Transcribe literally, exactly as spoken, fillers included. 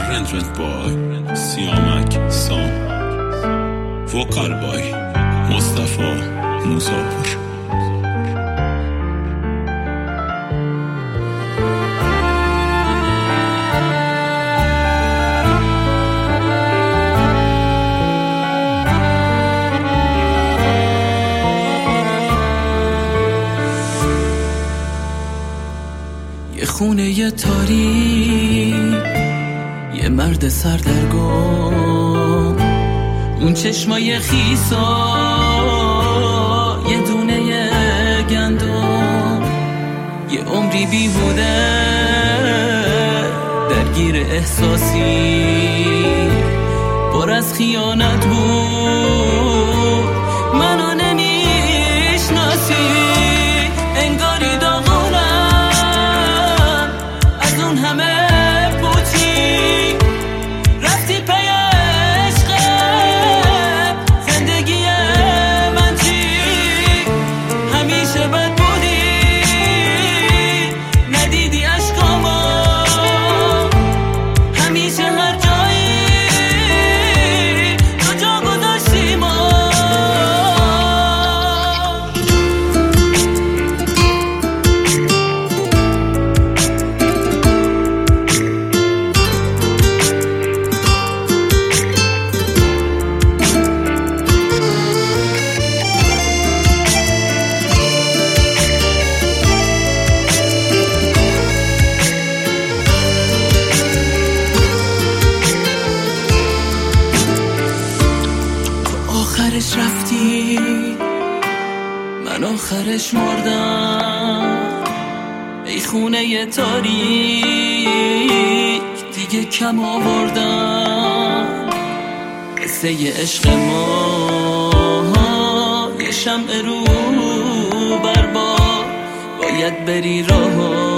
Arrangement by Siamak Song. Vocal by Mustafa Musapur. یه خونه یه تاریک، یه مرد سردرگم، اون چشمای خیسا، یه دونه یه گندم، یه عمری بیهوده درگیر احساسی، پر از خیانت بود، منو نمیشناسی، انگاری داغونم از اون همه پوچی، رفتی پی عشقم، زندگی من چی؟ همیشه بد بودی، ندیدی عشقامو، همیشه هر جایی تو جا گذاشتی ما. آخرش رفتی، من آخرش مردم، ای خونه ی تاریک دیگه کم آوردم، قصه ی عشق ما یه شمع رو برباد، باید بری راه